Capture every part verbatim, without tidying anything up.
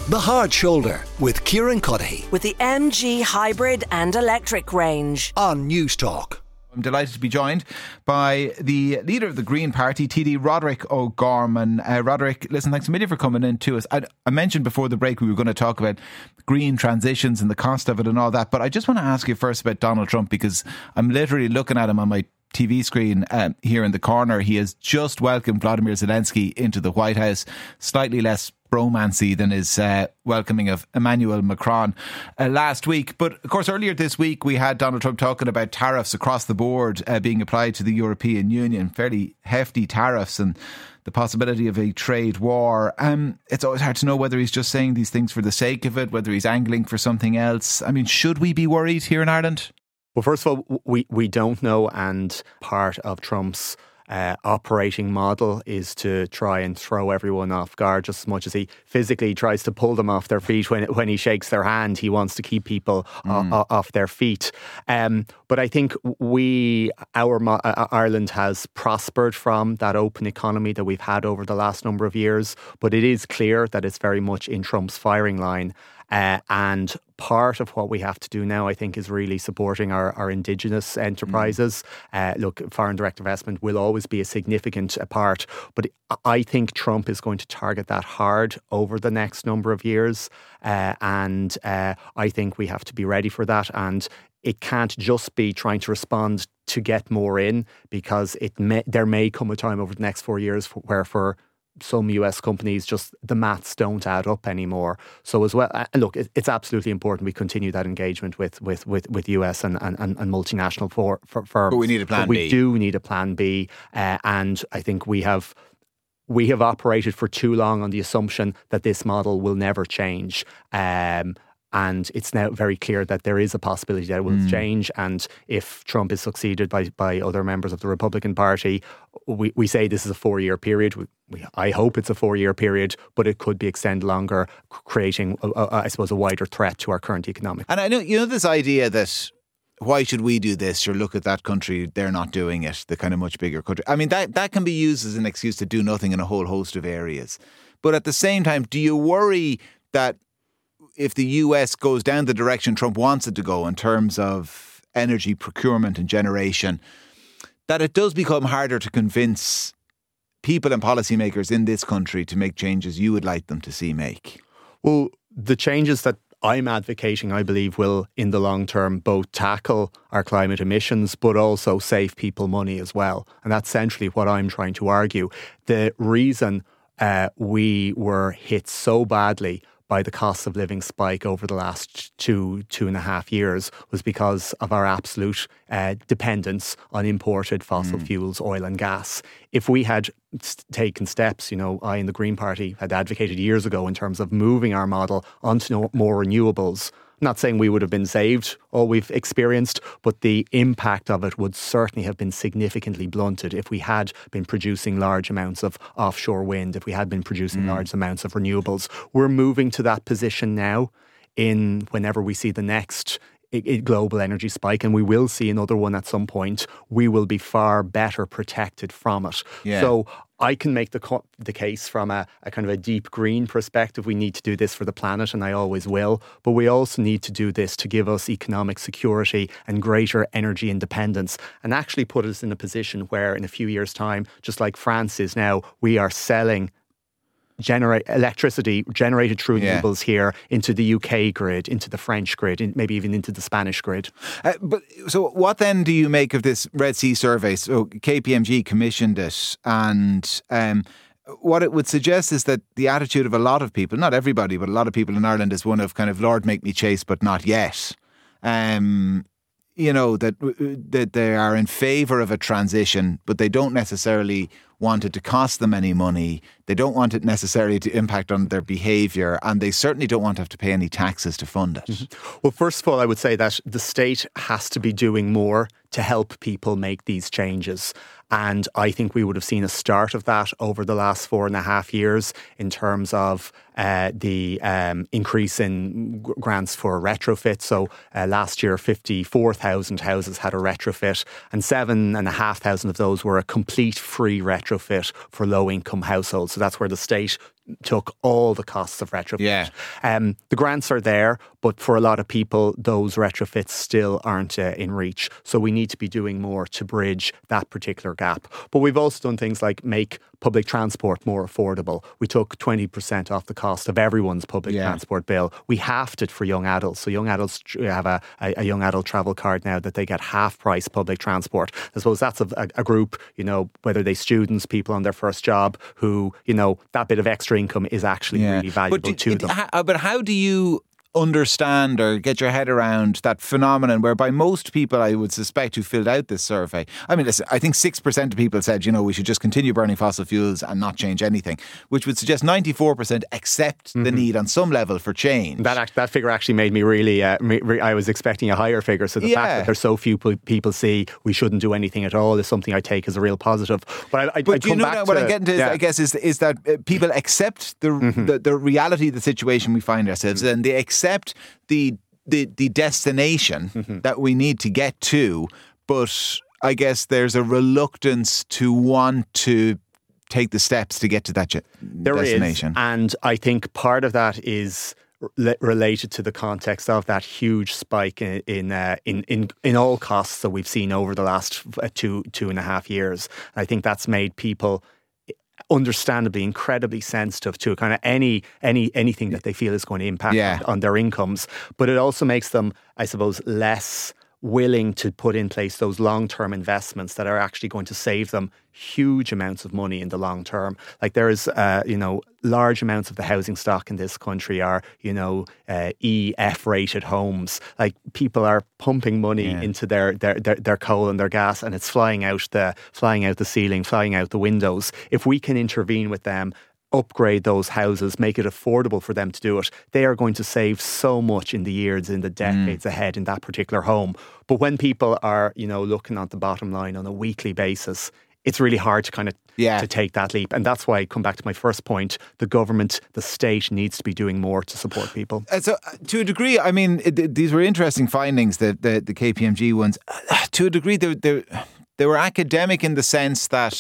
The Hard Shoulder with Kieran Cuddihy with the M G Hybrid and Electric range on News Talk. I'm delighted to be joined by the leader of the Green Party, T D Roderick O'Gorman. Uh, Roderick, listen, thanks a million for coming in to us. I, I mentioned before the break we were going to talk about green transitions and the cost of it and all that, but I just want to ask you first about Donald Trump, because I'm literally looking at him on my T V screen um, here in the corner. He has just welcomed Vladimir Zelensky into the White House, slightly less bromancy than his uh, welcoming of Emmanuel Macron uh, last week. But of course, earlier this week we had Donald Trump talking about tariffs across the board uh, being applied to the European Union, fairly hefty tariffs, and the possibility of a trade war. Um, it's always hard to know whether he's just saying these things for the sake of it, whether he's angling for something else. I mean, should we be worried here in Ireland? Well, first of all, we, we don't know, and part of Trump's uh, operating model is to try and throw everyone off guard just as much as he physically tries to pull them off their feet. When when he shakes their hand, he wants to keep people mm. o- off their feet. Um, but I think we, our uh, Ireland has prospered from that open economy that we've had over the last number of years. But it is clear that it's very much in Trump's firing line. Uh, and part of what we have to do now, I think, is really supporting our, our indigenous enterprises. Mm. Uh, look, foreign direct investment will always be a significant part, but I think Trump is going to target that hard over the next number of years. Uh, and uh, I think we have to be ready for that. And it can't just be trying to respond to get more in, because it may, there may come a time over the next four years where for some U S companies, just the maths don't add up anymore. So as well, and look, it's absolutely important we continue that engagement with with with, with U S and, and, and multinational for, for, firms. But we need a plan but we B. We do need a plan B. Uh, and I think we have we have operated for too long on the assumption that this model will never change. Um, And it's now very clear that there is a possibility that it will mm. change. And if Trump is succeeded by, by other members of the Republican Party, we, we say this is a four-year period. We, we, I hope it's a four-year period, but it could be extended longer, creating, a, a, I suppose, a wider threat to our current economic. And I know, you know, this idea that why should we do this? Or look at that country, they're not doing it, the kind of much bigger country. I mean, that, that can be used as an excuse to do nothing in a whole host of areas. But at the same time, do you worry that if the U S goes down the direction Trump wants it to go in terms of energy procurement and generation, that it does become harder to convince people and policymakers in this country to make changes you would like them to see make? Well, the changes that I'm advocating, I believe, will in the long term both tackle our climate emissions but also save people money as well. And that's essentially what I'm trying to argue. The reason uh, we were hit so badly by the cost of living spike over the last two, two and a half years was because of our absolute uh, dependence on imported fossil mm. fuels, oil and gas. If we had taken steps, you know, I and the Green Party had advocated years ago in terms of moving our model onto more renewables, I'm not saying we would have been saved, all we've experienced, but the impact of it would certainly have been significantly blunted if we had been producing large amounts of offshore wind, if we had been producing mm. large amounts of renewables. We're moving to that position now in whenever we see the next global energy spike, and we will see another one at some point. We will be far better protected from it. Yeah. So I can make the co- the case from a, a kind of a deep green perspective. We need to do this for the planet, and I always will. But we also need to do this to give us economic security and greater energy independence, and actually put us in a position where in a few years' time, just like France is now, we are selling generate electricity generated through renewables yeah. here into the U K grid, into the French grid, in, maybe even into the Spanish grid. Uh, but so what then do you make of this Red C survey? So K P M G commissioned it, and um, what it would suggest is that the attitude of a lot of people, not everybody, but a lot of people in Ireland, is one of kind of Lord make me chase, but not yet. Um, you know, that that they are in favour of a transition, but they don't necessarily want it to cost them any money. They don't want it necessarily to impact on their behaviour, and they certainly don't want to have to pay any taxes to fund it. Mm-hmm. Well, first of all, I would say that the state has to be doing more to help people make these changes. And I think we would have seen a start of that over the last four and a half years in terms of uh, the um, increase in g- grants for retrofit. So uh, last year, fifty-four thousand houses had a retrofit, and seven thousand five hundred of those were a complete free retrofit for low-income households. So that's where the state took all the costs of retrofit. Yeah. Um, the grants are there, but for a lot of people, those retrofits still aren't uh, in reach. So we need to be doing more to bridge that particular gap. But we've also done things like make public transport more affordable. We took twenty percent off the cost of everyone's public Yeah. transport bill. We halved it for young adults. So young adults have a, a, a young adult travel card now that they get half price public transport. I suppose that's a, a, a group, you know, whether they students, people on their first job who, you know, that bit of extra income is actually Yeah. really valuable but do, to it- them. how- but how do you understand or get your head around that phenomenon whereby most people, I would suspect, who filled out this survey, I mean, listen, I think six percent of people said, you know, we should just continue burning fossil fuels and not change anything, which would suggest ninety-four percent accept the need on some level for change. That act, that figure actually made me really. Uh, me, re, I was expecting a higher figure. So the Yeah. fact that there's so few pe- people see we shouldn't do anything at all is something I take as a real positive. But I, I, But I'd do you come know back that to, what I'm getting to, is, yeah. I guess, is is that uh, people accept the, Mm-hmm. the the reality of the situation we find ourselves in. They accept the the the destination Mm-hmm. that we need to get to, but I guess there's a reluctance to want to take the steps to get to that je- There is, destination. and I think part of that is re- related to the context of that huge spike in in, uh, in in in all costs that we've seen over the last uh, two two and a half years. I think that's made people understandably incredibly sensitive to kind of any any anything that they feel is going to impact Yeah. on, on their incomes. But it also makes them, I suppose, less willing to put in place those long-term investments that are actually going to save them huge amounts of money in the long term. Like there is, uh, you know, large amounts of the housing stock in this country are, you know, uh, E F-rated homes. Like people are pumping money Yeah. into their, their their their coal and their gas, and it's flying out the flying out the ceiling, flying out the windows. If we can intervene with them, upgrade those houses, make it affordable for them to do it, they are going to save so much in the years, in the decades Mm. ahead in that particular home. But when people are, you know, looking at the bottom line on a weekly basis, it's really hard to kind of Yeah. to take that leap. And that's why I come back to my first point. The government, the state needs to be doing more to support people. Uh, So, uh, to a degree, I mean, it, it- these were interesting findings, the the, the K P M G ones. Uh, to a degree, they, they, they were academic in the sense that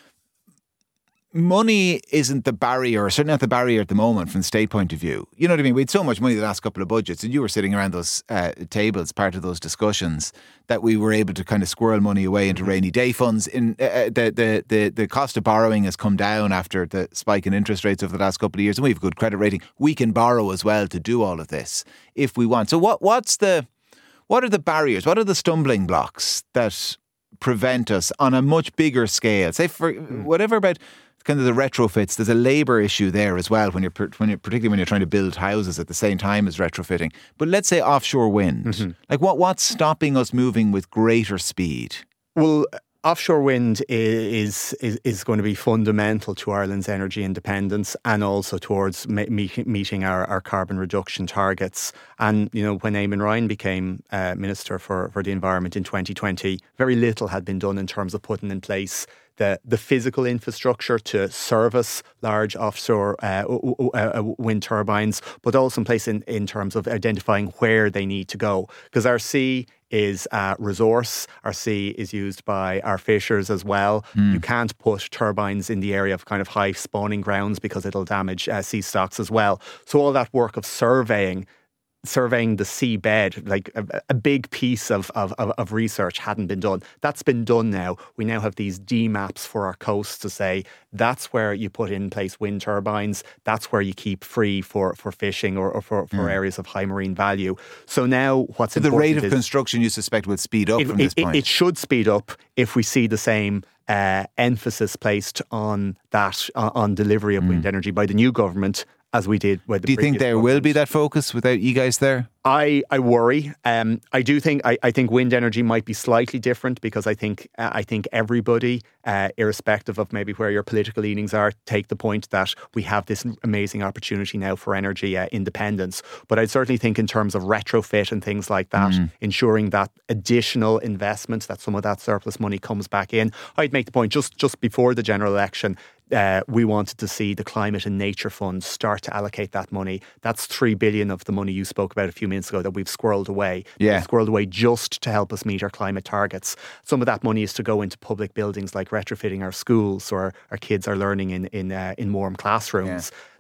money isn't the barrier, or certainly not the barrier at the moment from the state point of view. You know what I mean? We had so much money the last couple of budgets, and you were sitting around those uh, tables, part of those discussions, that we were able to kind of squirrel money away into rainy day funds. In uh, the, the the the cost of borrowing has come down after the spike in interest rates over the last couple of years, and we have a good credit rating. We can borrow as well to do all of this if we want. So what what's the what are the barriers? What are the stumbling blocks that prevent us on a much bigger scale? Say for whatever about kind of the retrofits, there's a labour issue there as well when you're, when you're particularly when you're trying to build houses at the same time as retrofitting. But let's say offshore wind, Mm-hmm. like what what's stopping us moving with greater speed? Well, offshore wind is, is is going to be fundamental to Ireland's energy independence and also towards me- me- meeting our, our carbon reduction targets. And, you know, when Eamon Ryan became uh, Minister for, for the Environment in twenty twenty, very little had been done in terms of putting in place the, the physical infrastructure to service large offshore uh, w- w- uh, wind turbines, but also in place in, in terms of identifying where they need to go. Because our sea is a resource. Our sea is used by our fishers as well. You can't put turbines in the area of kind of high spawning grounds because it'll damage uh, sea stocks as well. So all that work of surveying surveying the seabed, like a, a big piece of, of, of, of research hadn't been done. That's been done now. We now have these D maps for our coasts to say that's where you put in place wind turbines, that's where you keep free for, for fishing or, or for, for areas of high marine value. So now what's So the important rate of is construction you suspect would speed up it, from this it, point? it should speed up if we see the same uh, emphasis placed on that, uh, on delivery of wind energy by the new government as we did with the Do you think previous there will be government. that focus without you guys there? I, I worry. Um, I do think I, I think wind energy might be slightly different because I think uh, I think everybody, uh, irrespective of maybe where your political leanings are, take the point that we have this amazing opportunity now for energy uh, independence. But I certainly think in terms of retrofit and things like that, Mm. ensuring that additional investment, that some of that surplus money comes back in. I'd make the point just just before the general election. Uh, we wanted to see the Climate and Nature Fund start to allocate that money. That's three billion of the money you spoke about a few minutes ago that we've squirreled away. Yeah. We've squirreled away just to help us meet our climate targets. Some of that money is to go into public buildings like retrofitting our schools, or our kids are learning in in uh, in warm classrooms.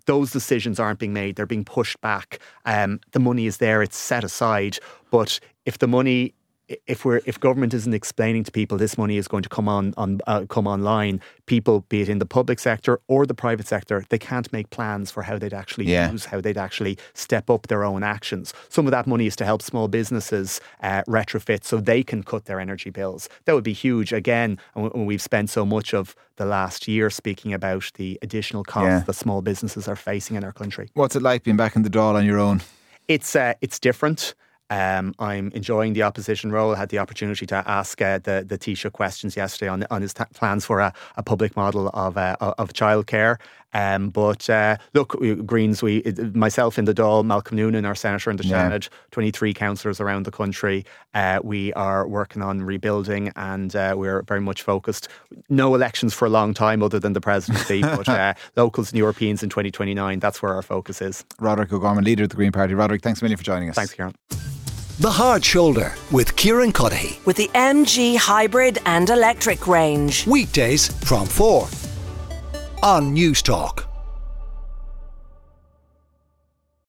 those decisions aren't being made. They're being pushed back. Um, the money is there. It's set aside. But if the money... If we're if government isn't explaining to people this money is going to come on, on uh, come online, people, be it in the public sector or the private sector, they can't make plans for how they'd actually yeah. use, how they'd actually step up their own actions. Some of that money is to help small businesses uh, retrofit so they can cut their energy bills. That would be huge. Again, and we've spent so much of the last year speaking about the additional costs yeah. that small businesses are facing in our country. What's it like being back in the Dáil on your own? It's uh, it's different. Um, I'm enjoying the opposition role. I had the opportunity to ask uh, the the Taoiseach questions yesterday on on his t- plans for a, a public model of uh, of childcare. Um, but uh, look, we, Greens, we myself in the Dáil, Malcolm Noonan, our senator in the Seanad, yeah. twenty-three councillors around the country. Uh, we are working on rebuilding, and uh, we're very much focused. No elections for a long time, other than the presidency, but uh, locals and Europeans in twenty twenty-nine. That's where our focus is. Roderick O'Gorman, leader of the Green Party. Roderick, thanks a million for joining us. Thanks, Kieran. The Hard Shoulder with Kieran Cuddihy. With the M G hybrid and electric range. Weekdays from four on News Talk.